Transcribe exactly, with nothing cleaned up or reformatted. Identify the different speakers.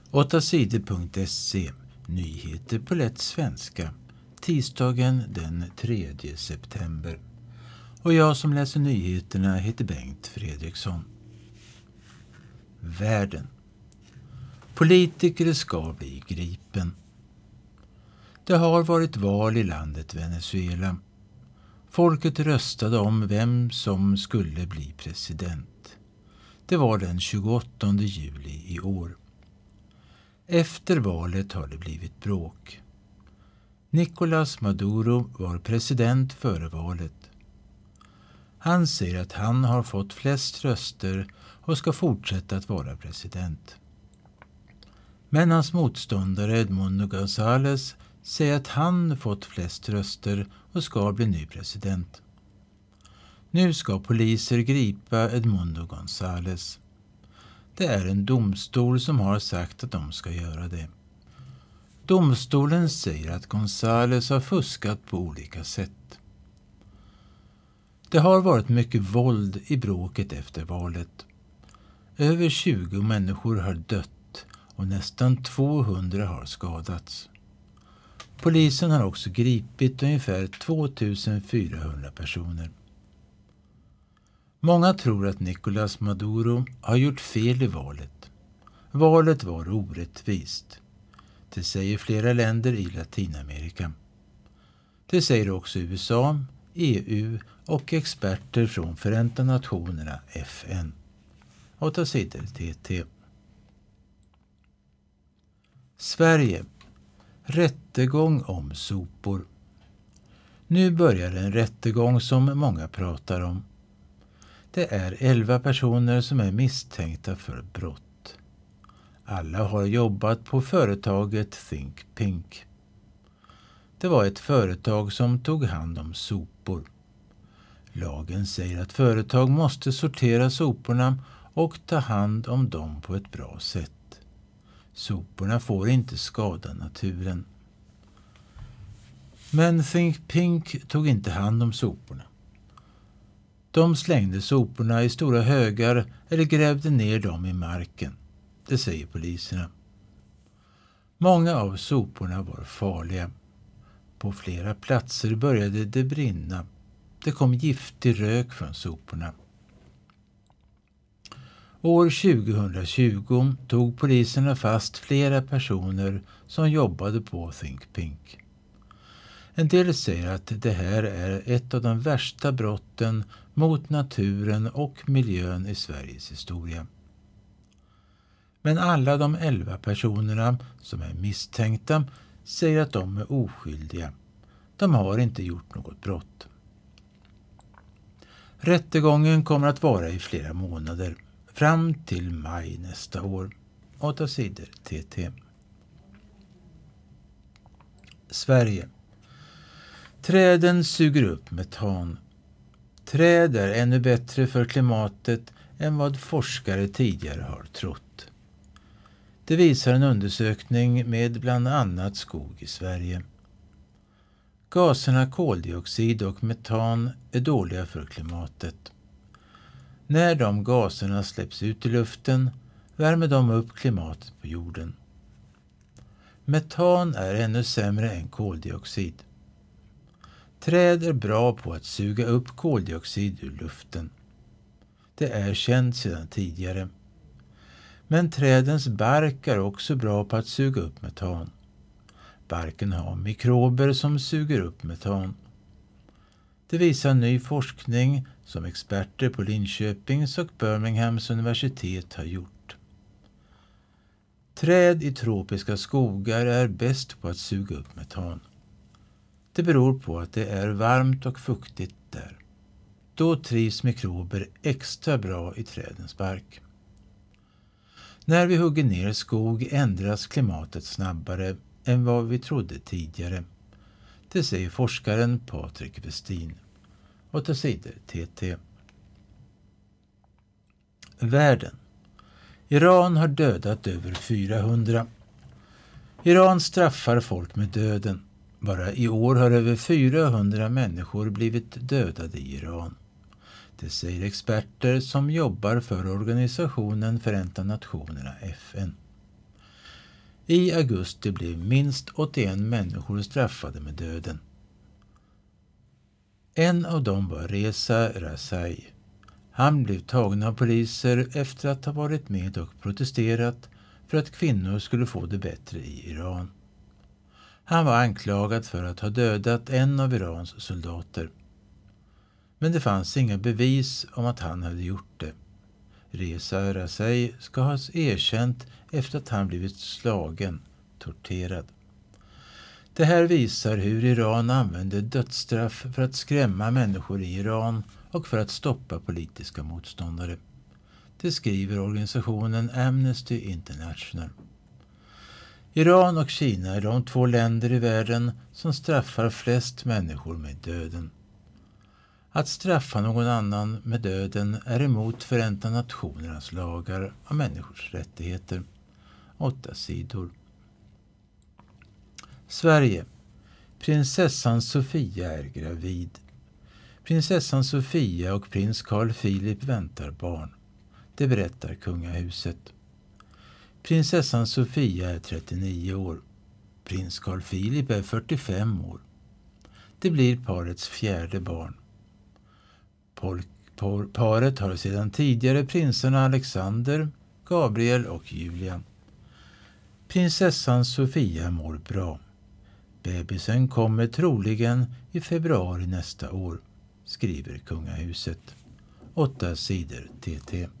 Speaker 1: åtta sidor punkt se. Nyheter på lätt svenska. Tisdagen den tredje september. Och jag som läser nyheterna heter Bengt Fredriksson. Världen. Politiker ska bli gripen. Det har varit val i landet Venezuela. Folket röstade om vem som skulle bli president. Det var den tjugoåttonde juli i år. Efter valet har det blivit bråk. Nicolás Maduro var president före valet. Han säger att han har fått flest röster och ska fortsätta att vara president. Men hans motståndare Edmundo González säger att han fått flest röster och ska bli ny president. Nu ska poliser gripa Edmundo González. Det är en domstol som har sagt att de ska göra det. Domstolen säger att González har fuskat på olika sätt. Det har varit mycket våld i bråket efter valet. Över tjugo människor har dött och nästan tvåhundra har skadats. Polisen har också gripit ungefär tvåtusen fyrahundra personer. Många tror att Nicolás Maduro har gjort fel i valet. Valet var orättvist. Det säger flera länder i Latinamerika. Det säger också U S A, E U och experter från Förenta Nationerna, F N. åtta sidor T T. Sverige. Rättegång om sopor. Nu börjar en rättegång som många pratar om. Det är elva personer som är misstänkta för brott. Alla har jobbat på företaget Think Pink. Det var ett företag som tog hand om sopor. Lagen säger att företag måste sortera soporna och ta hand om dem på ett bra sätt. Soporna får inte skada naturen. Men Think Pink tog inte hand om soporna. De slängde soporna i stora högar eller grävde ner dem i marken. Det säger poliserna. Många av soporna var farliga. På flera platser började det brinna. Det kom giftig rök från soporna. År tjugohundratjugo tog poliserna fast flera personer som jobbade på Think Pink. En del säger att det här är ett av de värsta brotten mot naturen och miljön i Sveriges historia. Men alla de elva personerna som är misstänkta säger att de är oskyldiga. De har inte gjort något brott. Rättegången kommer att vara i flera månader, fram till maj nästa år. åtta sidor T T. Sverige. Träden suger upp metan. Träd är ännu bättre för klimatet än vad forskare tidigare har trott. Det visar en undersökning med bland annat skog i Sverige. Gaserna koldioxid och metan är dåliga för klimatet. När de gaserna släpps ut i luften värmer de upp klimatet på jorden. Metan är ännu sämre än koldioxid. Träd är bra på att suga upp koldioxid ur luften. Det är känt sedan tidigare. Men trädens bark är också bra på att suga upp metan. Barken har mikrober som suger upp metan. Det visar ny forskning som experter på Linköpings och Birminghams universitet har gjort. Träd i tropiska skogar är bäst på att suga upp metan. Det beror på att det är varmt och fuktigt där. Då trivs mikrober extra bra i trädens bark. När vi hugger ner skog ändras klimatet snabbare än vad vi trodde tidigare. Det säger forskaren Patrik Westin. åtta sidor T T. Världen. Iran har dödat över fyrahundra. Iran straffar folk med döden. Bara i år har över fyrahundra människor blivit dödade i Iran. Det säger experter som jobbar för organisationen Förenta Nationerna F N. I augusti blev minst åttioen människor straffade med döden. En av dem var Reza Razai. Han blev tagen av poliser efter att ha varit med och protesterat för att kvinnor skulle få det bättre i Iran. Han var anklagad för att ha dödat en av Irans soldater. Men det fanns inga bevis om att han hade gjort det. Reza Razai ska ha erkänt efter att han blivit slagen, torterad. Det här visar hur Iran använder dödsstraff för att skrämma människor i Iran och för att stoppa politiska motståndare. Det skriver organisationen Amnesty International. Iran och Kina är de två länder i världen som straffar flest människor med döden. Att straffa någon annan med döden är emot Förenta nationernas lagar om människors rättigheter. Åtta sidor. Sverige. Prinsessan Sofia är gravid. Prinsessan Sofia och prins Carl Philip väntar barn. Det berättar kungahuset. Prinsessan Sofia är trettionio år. Prins Carl Philip är fyrtiofem år. Det blir parets fjärde barn. Paret har sedan tidigare prinsarna Alexander, Gabriel och Julia. Prinsessan Sofia mår bra. Bebisen kommer troligen i februari nästa år, skriver kungahuset. Åtta sidor T T.